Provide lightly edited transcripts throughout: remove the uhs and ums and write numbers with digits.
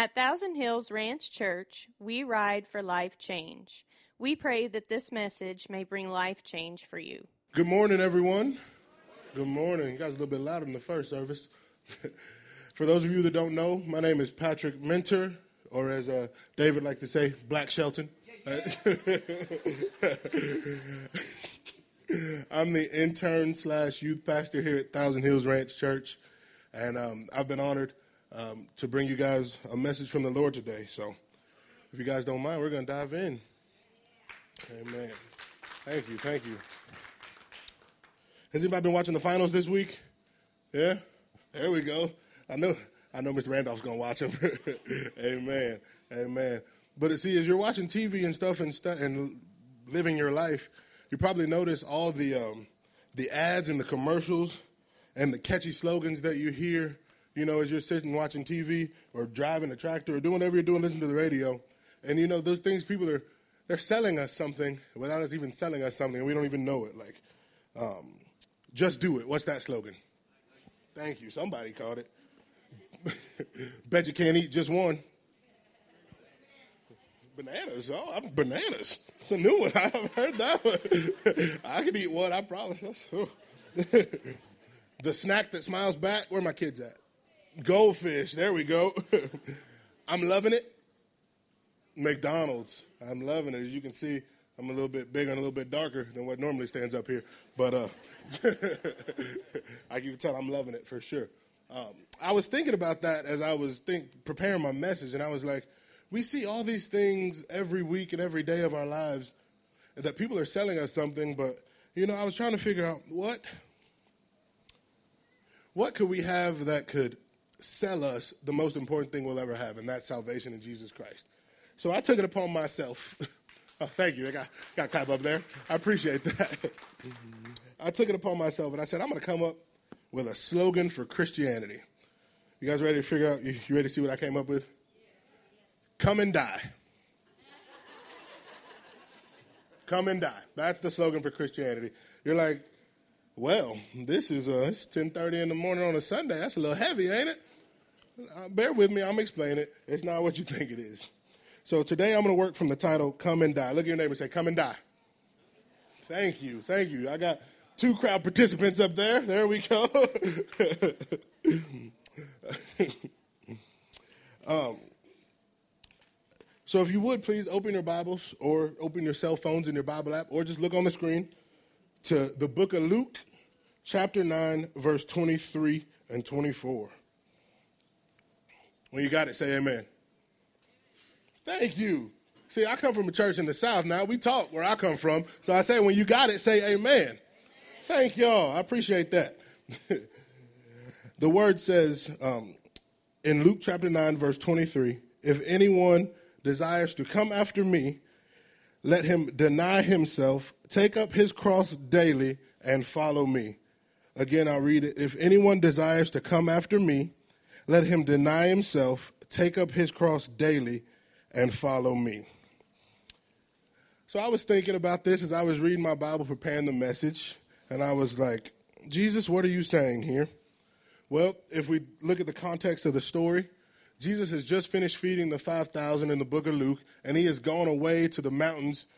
At Thousand Hills Ranch Church, we ride for life change. We pray that this message may bring life change for you. Good morning, everyone. Good morning. You guys are a little bit louder than the first service. For those of you that don't know, my name is Patrick Mentor, or as David likes to say, Black Shelton. I'm the intern / youth pastor here at Thousand Hills Ranch Church, and I've been honored to bring you guys a message from the Lord today. So if you guys don't mind, we're going to dive in. Amen. Thank you. Has anybody been watching the finals this week? Yeah? There we go. I know Mr. Randolph's going to watch them. Amen. But see, as you're watching TV and stuff and living your life, you probably notice all the ads and the commercials and the catchy slogans that you hear, as you're sitting watching TV or driving a tractor or doing whatever you're doing, listening to the radio. And, those things they're selling us something without us even selling us something, and we don't even know it. Like, just do it. What's that slogan? Thank you. Somebody caught it. Bet you can't eat just one. Bananas. Oh, bananas. It's a new one. I haven't heard that one. I can eat one, I promise. The snack that smiles back. Where are my kids at? Goldfish. There we go. I'm loving it. McDonald's. I'm loving it. As you can see, I'm a little bit bigger and a little bit darker than what normally stands up here. But I can tell I'm loving it for sure. I was thinking about that as I was preparing my message, and I was like, we see all these things every week and every day of our lives that people are selling us something, but, I was trying to figure out what could we have that could sell us the most important thing we'll ever have, and that's salvation in Jesus Christ. So I took it upon myself. Oh, thank you. I got a clap up there. I appreciate that. I took it upon myself, and I said, I'm going to come up with a slogan for Christianity. You guys ready to figure out? You ready to see what I came up with? Come and die. Come and die. That's the slogan for Christianity. You're like, well, this is it's 10:30 in the morning on a Sunday. That's a little heavy, ain't it? Bear with me. I'm explaining it. It's not what you think it is. So today I'm going to work from the title, Come and Die. Look at your neighbor and say, come and die. Thank you. I got 2 crowd participants up there. There we go. So if you would, please open your Bibles or open your cell phones in your Bible app or just look on the screen to the book of Luke, chapter 9, verse 23 and 24. When you got it, say amen. Thank you. See, I come from a church in the South now. We talk where I come from. So I say when you got it, say amen. Thank y'all. I appreciate that. The word says in Luke chapter 9, verse 23, if anyone desires to come after me, let him deny himself, take up his cross daily, and follow me. Again, I'll read it. If anyone desires to come after me, let him deny himself, take up his cross daily, and follow me. So I was thinking about this as I was reading my Bible, preparing the message, and I was like, Jesus, what are you saying here? Well, if we look at the context of the story, Jesus has just finished feeding the 5,000 in the book of Luke, and he has gone away to the mountains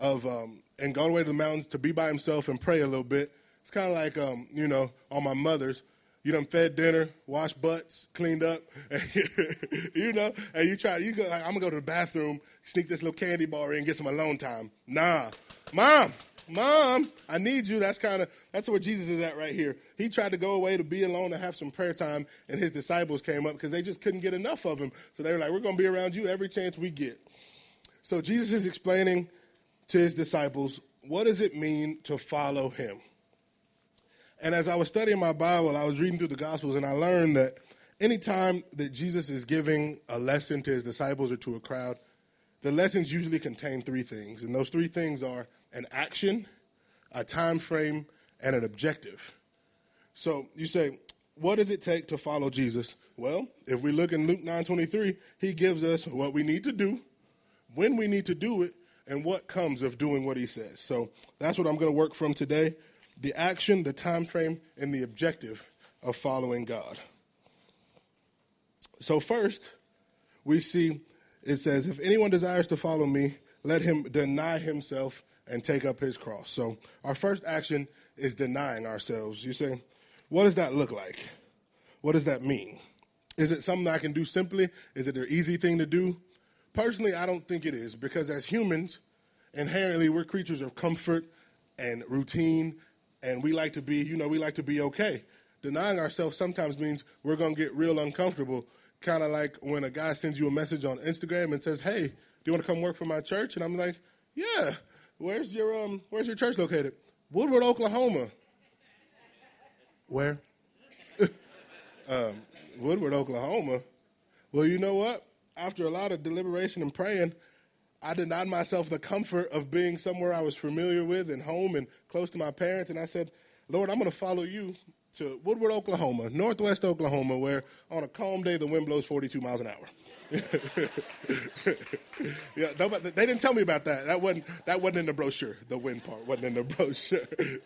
to be by himself and pray a little bit. It's kind of like, on my mother's, you done fed dinner, washed butts, cleaned up, and you go, like, I'm going to go to the bathroom, sneak this little candy bar in, get some alone time. Nah, Mom, I need you. That's where Jesus is at right here. He tried to go away to be alone and have some prayer time, and his disciples came up because they just couldn't get enough of him. So they were like, we're going to be around you every chance we get. So Jesus is explaining to his disciples, what does it mean to follow him? And as I was studying my Bible, I was reading through the Gospels, and I learned that anytime that Jesus is giving a lesson to his disciples or to a crowd, the lessons usually contain 3 things. And those 3 things are an action, a time frame, and an objective. So you say, what does it take to follow Jesus? Well, if we look in Luke 9:23, he gives us what we need to do, when we need to do it, and what comes of doing what he says. So that's what I'm going to work from today. The action, the time frame, and the objective of following God. So first, we see it says, if anyone desires to follow me, let him deny himself and take up his cross. So our first action is denying ourselves. You say, what does that look like? What does that mean? Is it something I can do simply? Is it an easy thing to do? Personally, I don't think it is, because as humans, inherently, we're creatures of comfort and routine, and we like to be okay. Denying ourselves sometimes means we're going to get real uncomfortable, kind of like when a guy sends you a message on Instagram and says, hey, do you want to come work for my church? And I'm like, yeah. Where's your church located? Woodward, Oklahoma. Where? Woodward, Oklahoma. Well, you know what? After a lot of deliberation and praying, I denied myself the comfort of being somewhere I was familiar with and home and close to my parents. And I said, Lord, I'm going to follow you to Woodward, Oklahoma, northwest Oklahoma, where on a calm day the wind blows 42 miles an hour. Yeah, nobody, they didn't tell me about that. That wasn't in the brochure. The wind part wasn't in the brochure.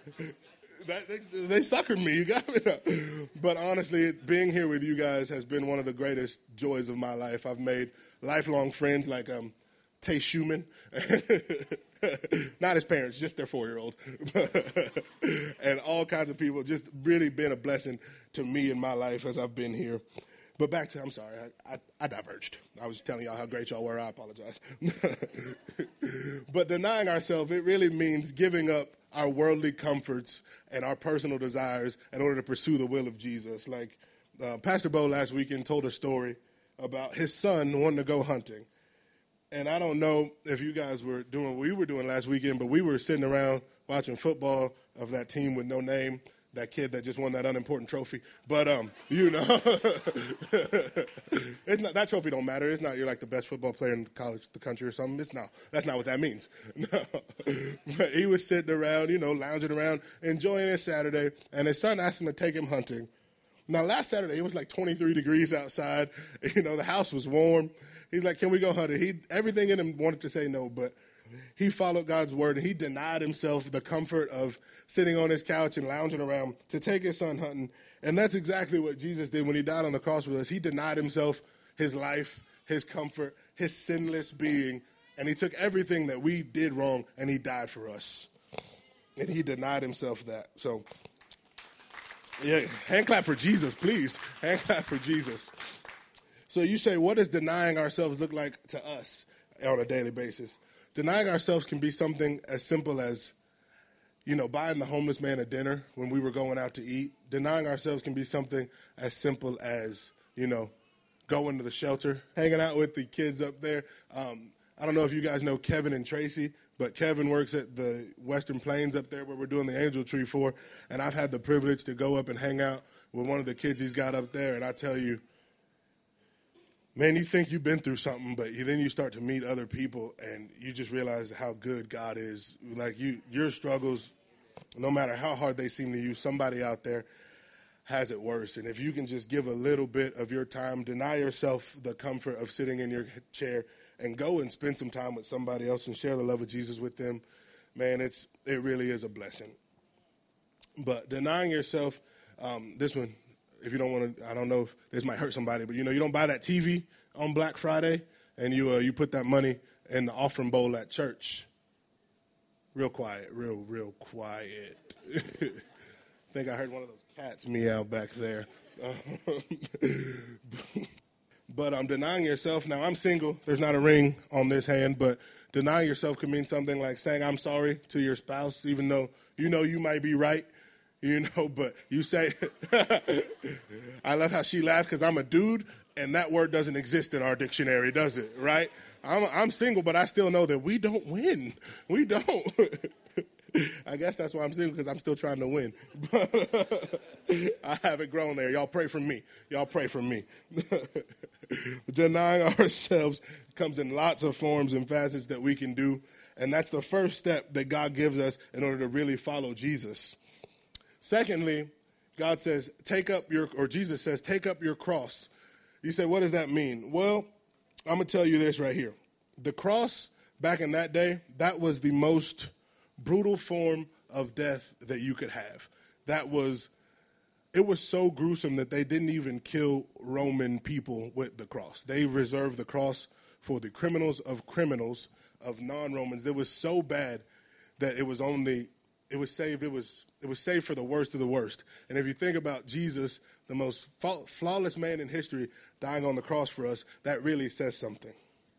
They suckered me. You got me. But honestly, being here with you guys has been one of the greatest joys of my life. I've made lifelong friends like Tay Schumann. Not his parents, just their 4-year-old. And all kinds of people. Just really been a blessing to me in my life as I've been here. But back to, I'm sorry, I diverged. I was telling y'all how great y'all were. I apologize. But denying ourselves, it really means giving up our worldly comforts and our personal desires in order to pursue the will of Jesus. Like Pastor Bo last weekend told a story about his son wanting to go hunting. And I don't know if you guys were doing what we were doing last weekend, but we were sitting around watching football of that team with no name. That kid that just won that unimportant trophy. But, it's not, that trophy don't matter. It's not you're like the best football player in the country or something. It's not. That's not what that means. No. But he was sitting around, lounging around, enjoying his Saturday, and his son asked him to take him hunting. Now, last Saturday, it was like 23 degrees outside. The house was warm. He's like, can we go hunting? Everything in him wanted to say no, but he followed God's word, and he denied himself the comfort of sitting on his couch and lounging around to take his son hunting. And that's exactly what Jesus did when he died on the cross with us. He denied himself his life, his comfort, his sinless being, and he took everything that we did wrong, and he died for us. And he denied himself that. So, yeah, hand clap for Jesus, please. Hand clap for Jesus. So you say, what does denying ourselves look like to us on a daily basis? Denying ourselves can be something as simple as, buying the homeless man a dinner when we were going out to eat. Denying ourselves can be something as simple as, going to the shelter, hanging out with the kids up there. I don't know if you guys know Kevin and Tracy, but Kevin works at the Western Plains up there where we're doing the Angel Tree for, and I've had the privilege to go up and hang out with one of the kids he's got up there, and I tell you, man, you think you've been through something, but then you start to meet other people, and you just realize how good God is. Like your struggles, no matter how hard they seem to you, somebody out there has it worse. And if you can just give a little bit of your time, deny yourself the comfort of sitting in your chair, and go and spend some time with somebody else and share the love of Jesus with them, man, it really is a blessing. But denying yourself, this one, if you don't want to, I don't know if this might hurt somebody, but you don't buy that TV on Black Friday and you put that money in the offering bowl at church. Real quiet, real quiet. I think I heard one of those cats meow back there. But denying yourself. Now, I'm single. There's not a ring on this hand, but denying yourself can mean something like saying I'm sorry to your spouse, even though you might be right. But you say, I love how she laughed because I'm a dude, and that word doesn't exist in our dictionary, does it, right? I'm single, but I still know that we don't win. We don't. I guess that's why I'm single, because I'm still trying to win. I haven't grown there. Y'all pray for me. Y'all pray for me. Denying ourselves comes in lots of forms and facets that we can do, and that's the first step that God gives us in order to really follow Jesus. Secondly, Jesus says, take up your cross. You say, what does that mean? Well, I'm going to tell you this right here. The cross, back in that day, that was the most brutal form of death that you could have. That was it was so gruesome that they didn't even kill Roman people with the cross. They reserved the cross for the criminals, of non-Romans. It was so bad that it was saved for the worst of the worst. And if you think about Jesus, the most flawless man in history, dying on the cross for us, that really says something.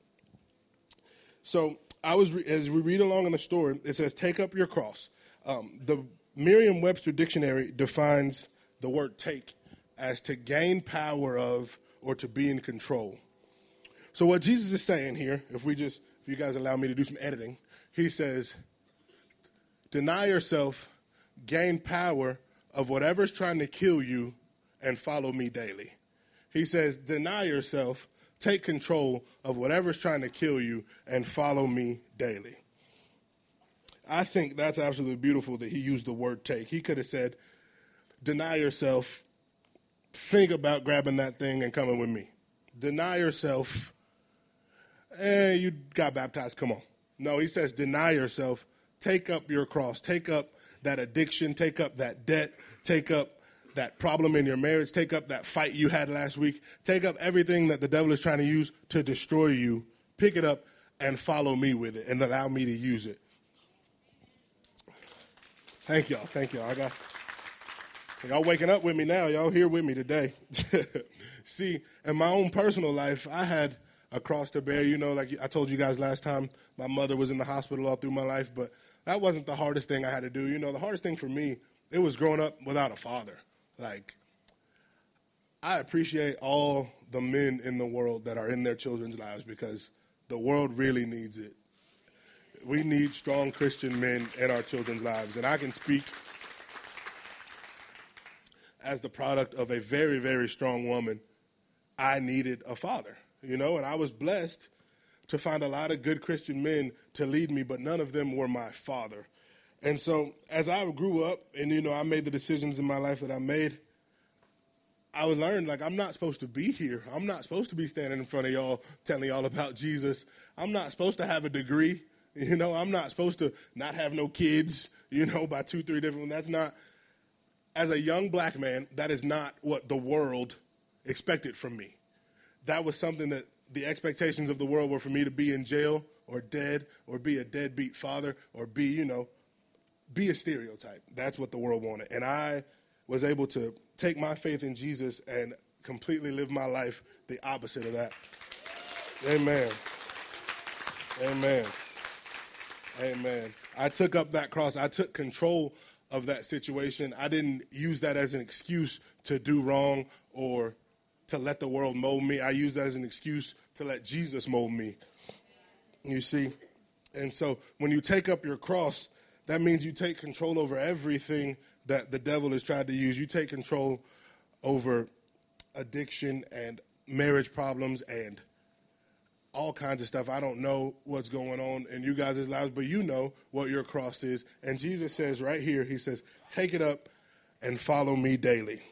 So as we read along in the story, it says, take up your cross. The Merriam-Webster dictionary defines the word take as to gain power of or to be in control. So what Jesus is saying here, if you guys allow me to do some editing, he says, deny yourself, gain power of whatever's trying to kill you, and follow me daily. He says, deny yourself, take control of whatever's trying to kill you, and follow me daily. I think that's absolutely beautiful that he used the word take. He could have said, deny yourself, think about grabbing that thing and coming with me. Deny yourself, you got baptized, come on. No, he says, deny yourself, take up your cross, take up that addiction, take up that debt, take up that problem in your marriage, take up that fight you had last week, take up everything that the devil is trying to use to destroy you, pick it up and follow me with it and allow me to use it. Thank y'all. Y'all waking up with me now. Y'all here with me today. See, in my own personal life, I had a cross to bear. You know, like I told you guys last time, my mother was in the hospital all through my life, but that wasn't the hardest thing I had to do. You know, the hardest thing for me, it was growing up without a father. Like, I appreciate all the men in the world that are in their children's lives because the world really needs it. We need strong Christian men in our children's lives. And I can speak as the product of a very, very strong woman. I needed a father, you know, and I was blessed to find a lot of good Christian men to lead me, but none of them were my father. And so as I grew up and, you know, I made the decisions in my life that I made, I would learn, like, I'm not supposed to be here. I'm not supposed to be standing in front of y'all telling y'all about Jesus. I'm not supposed to have a degree. You know, I'm not supposed to not have no kids, you know, by 2-3 different. That's not, as a young black man, that is not what the world expected from me. That was something that the expectations of the world were for me to be in jail or dead or be a deadbeat father or be, you know, be a stereotype. That's what the world wanted. And I was able to take my faith in Jesus and completely live my life the opposite of that. Amen. Amen. Amen. I took up that cross. I took control of that situation. I didn't use that as an excuse to do wrong or to let the world mold me. I used that as an excuse to let Jesus mold me. You see? And so when you take up your cross, that means you take control over everything that the devil has tried to use. You take control over addiction and marriage problems and all kinds of stuff. I don't know what's going on in you guys' lives, but you know what your cross is. And Jesus says right here, he says, take it up and follow me daily.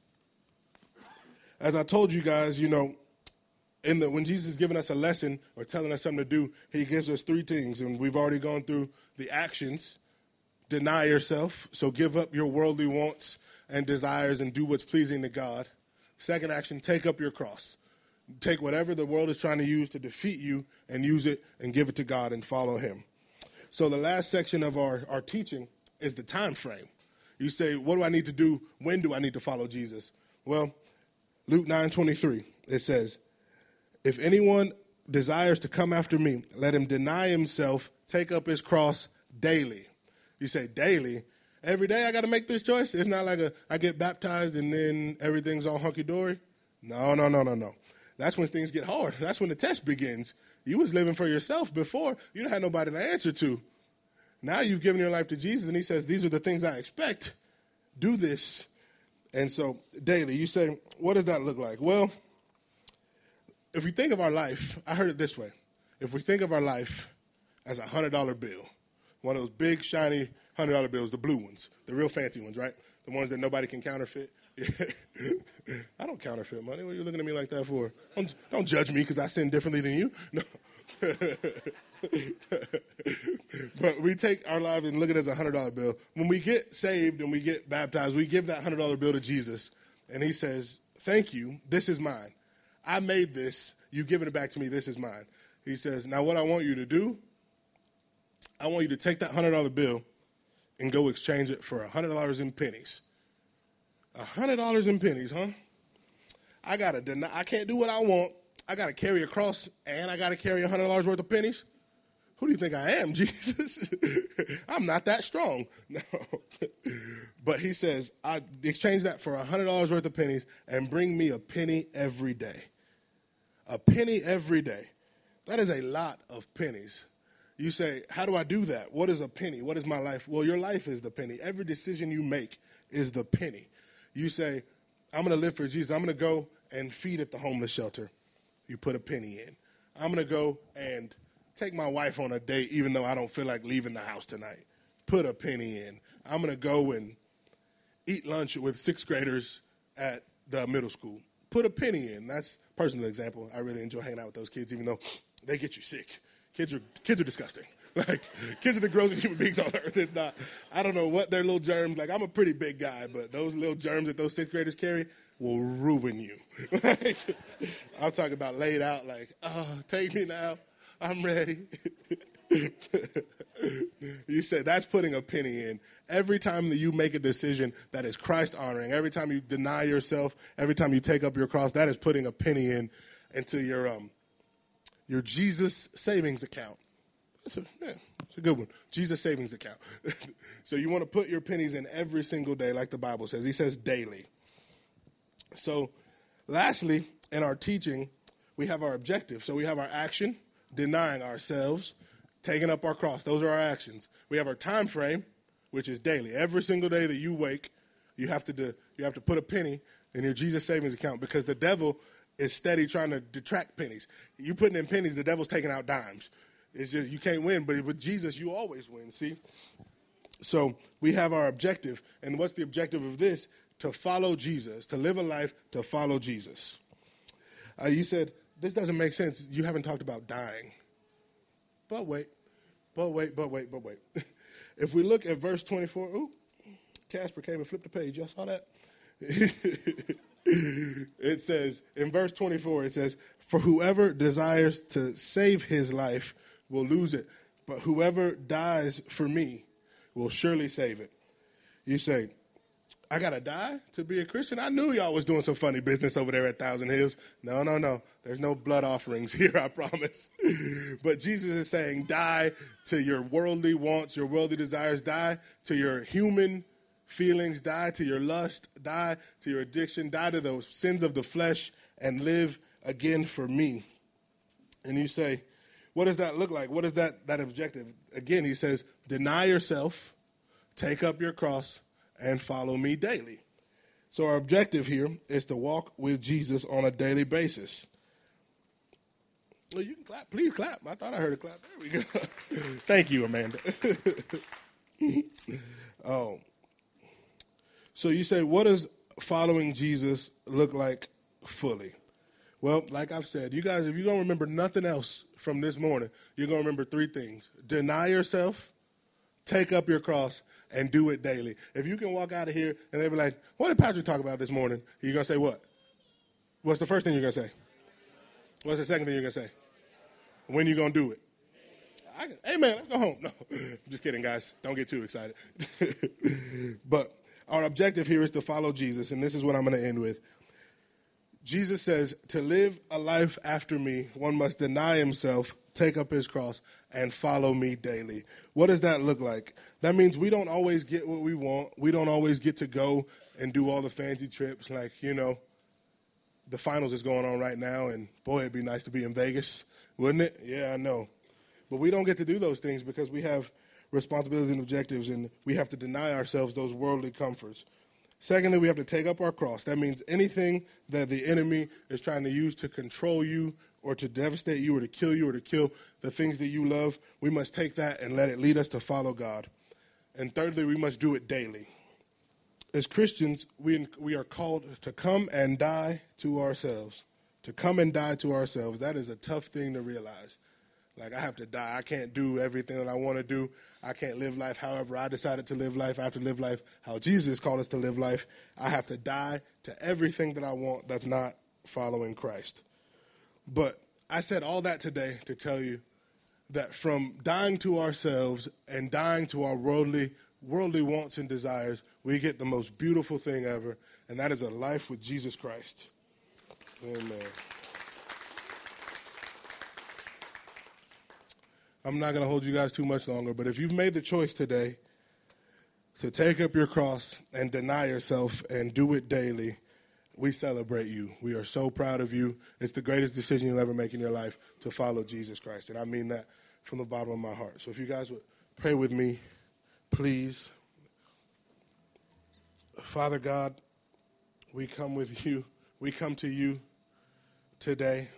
As I told you guys, you know, when Jesus is giving us a lesson or telling us something to do, he gives us 3 things. And we've already gone through the actions. Deny yourself, so give up your worldly wants and desires and do what's pleasing to God. Second action, take up your cross. Take whatever the world is trying to use to defeat you and use it and give it to God and follow him. So the last section of our teaching is the time frame. You say, what do I need to do? When do I need to follow Jesus? Well, Luke 9:23, it says, if anyone desires to come after me, let him deny himself, take up his cross daily. You say, daily? Every day I got to make this choice? It's not like I get baptized and then everything's all hunky-dory. No. That's when things get hard. That's when the test begins. You was living for yourself before. You don't have nobody to answer to. Now you've given your life to Jesus, and he says, these are the things I expect. Do this. And so daily, you say, what does that look like? Well, if we think of our life, I heard it this way. If we think of our life as a $100 bill, one of those big, shiny $100 bills, the blue ones, the real fancy ones, right? The ones that nobody can counterfeit. I don't counterfeit money. What are you looking at me like that for? Don't judge me because I sin differently than you. No. But we take our lives and look at it as a $100 bill. When we get saved and we get baptized, we give that $100 bill to Jesus, and he says, thank you, this is mine. I made this, you've given it back to me, this is mine. He says, now what I want you to do, I want you to take that $100 bill and go exchange it for $100 in pennies. $100 in pennies, huh? I can't do what I want. I got to carry a cross, and I got to carry $100 worth of pennies? Who do you think I am, Jesus? I'm not that strong. No. But he says, I exchange that for $100 worth of pennies and bring me a penny every day. A penny every day. That is a lot of pennies. You say, how do I do that? What is a penny? What is my life? Well, your life is the penny. Every decision you make is the penny. You say, I'm going to live for Jesus. I'm going to go and feed at the homeless shelter. You put a penny in. I'm going to go and take my wife on a date even though I don't feel like leaving the house tonight. Put a penny in. I'm going to go and eat lunch with sixth graders at the middle school. Put a penny in. That's a personal example. I really enjoy hanging out with those kids even though they get you sick. Kids are disgusting. Like, kids are the grossest human beings on earth. It's not, I don't know what their little germs, like, I'm a pretty big guy, but those little germs that those sixth graders carry will ruin you. Like, I'm talking about laid out, like, oh, take me now. I'm ready. You said that's putting a penny in. Every time that you make a decision that is Christ honoring, every time you deny yourself, every time you take up your cross, that is putting a penny in into your Jesus savings account. It's a good one. Jesus savings account. So you want to put your pennies in every single day like the Bible says. He says daily. So lastly, in our teaching, we have our objective. So we have our action, denying ourselves, taking up our cross. Those are our actions. We have our time frame, which is daily. Every single day that you wake, you have to put a penny in your Jesus savings account because the devil is steady trying to detract pennies. You putting in pennies, the devil's taking out dimes. It's just you can't win, but with Jesus, you always win, see? So we have our objective, and what's the objective of this? To follow Jesus, to live a life to follow Jesus. You said, this doesn't make sense. You haven't talked about dying. But wait. If we look at verse 24, Casper came and flipped the page. Y'all saw that? It says, in verse 24, it says, for whoever desires to save his life will lose it, but whoever dies for me will surely save it. You say, I got to die to be a Christian? I knew y'all was doing some funny business over there at Thousand Hills. No. There's no blood offerings here, I promise. But Jesus is saying, die to your worldly wants, your worldly desires, die to your human feelings, die to your lust, die to your addiction, die to those sins of the flesh, and live again for me. And you say, what does that look like? What is that objective? Again, he says, deny yourself, take up your cross, and follow me daily. So our objective here is to walk with Jesus on a daily basis. Well, you can clap. Please clap. I thought I heard a clap. There we go. Thank you, Amanda. Oh. So you say, what does following Jesus look like fully? Well, like I've said, you guys, if you're going to remember nothing else from this morning, you're going to remember three things. Deny yourself, take up your cross, and do it daily. If you can walk out of here and they be like, what did Patrick talk about this morning? You're going to say what? What's the first thing you're going to say? What's the second thing you're going to say? When you going to do it? Amen, let's go home. No, I'm just kidding, guys. Don't get too excited. But our objective here is to follow Jesus, and this is what I'm going to end with. Jesus says, to live a life after me, one must deny himself, take up his cross, and follow me daily. What does that look like? That means we don't always get what we want. We don't always get to go and do all the fancy trips. Like, the finals is going on right now, and boy, it'd be nice to be in Vegas, wouldn't it? Yeah, I know. But we don't get to do those things because we have responsibilities and objectives, and we have to deny ourselves those worldly comforts. Secondly, we have to take up our cross. That means anything that the enemy is trying to use to control you or to devastate you or to kill the things that you love, we must take that and let it lead us to follow God. And thirdly, we must do it daily. As Christians, we are called to come and die to ourselves. To come and die to ourselves. That is a tough thing to realize. Like, I have to die. I can't do everything that I want to do. I can't live life however I decided to live life. I have to live life how Jesus called us to live life. I have to die to everything that I want that's not following Christ. But I said all that today to tell you that from dying to ourselves and dying to our worldly wants and desires, we get the most beautiful thing ever, and that is a life with Jesus Christ. Amen. I'm not going to hold you guys too much longer, but if you've made the choice today to take up your cross and deny yourself and do it daily, we celebrate you. We are so proud of you. It's the greatest decision you'll ever make in your life to follow Jesus Christ, and I mean that from the bottom of my heart. So if you guys would pray with me, please. Father God, we come with you. We come to you today.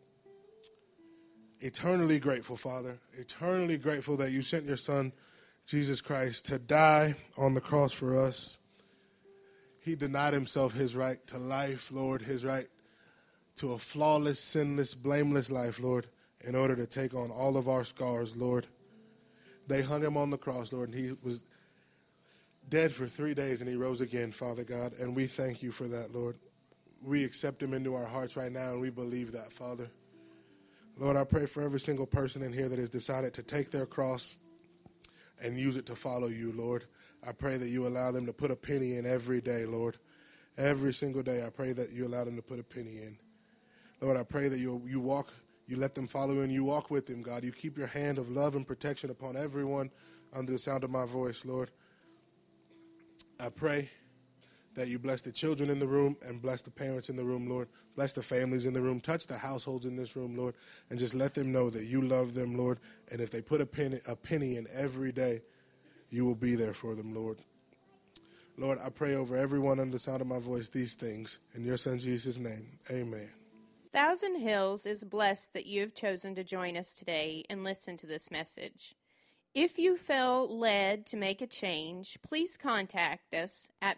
Eternally grateful, Father, eternally grateful that you sent your Son, Jesus Christ, to die on the cross for us. He denied himself his right to life, Lord, his right to a flawless, sinless, blameless life, Lord, in order to take on all of our scars, Lord. They hung him on the cross, Lord, and he was dead for 3 days, and he rose again, Father God, and we thank you for that, Lord. We accept him into our hearts right now, and we believe that, Father. Lord, I pray for every single person in here that has decided to take their cross and use it to follow you, Lord. I pray that you allow them to put a penny in every day, Lord. Every single day, I pray that you allow them to put a penny in. Lord, I pray that you let them follow you and you walk with them, God. You keep your hand of love and protection upon everyone under the sound of my voice, Lord. I pray that you bless the children in the room and bless the parents in the room, Lord. Bless the families in the room. Touch the households in this room, Lord, and just let them know that you love them, Lord. And if they put a penny in every day, you will be there for them, Lord. Lord, I pray over everyone under the sound of my voice these things. In your Son, Jesus' name, amen. Thousand Hills is blessed that you have chosen to join us today and listen to this message. If you feel led to make a change, please contact us at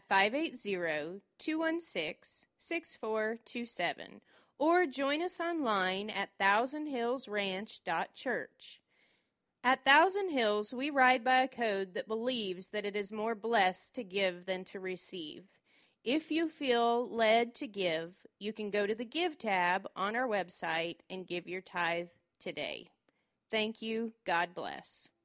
580-216-6427 or join us online at thousandhillsranch.church. At Thousand Hills, we ride by a code that believes that it is more blessed to give than to receive. If you feel led to give, you can go to the Give tab on our website and give your tithe today. Thank you. God bless.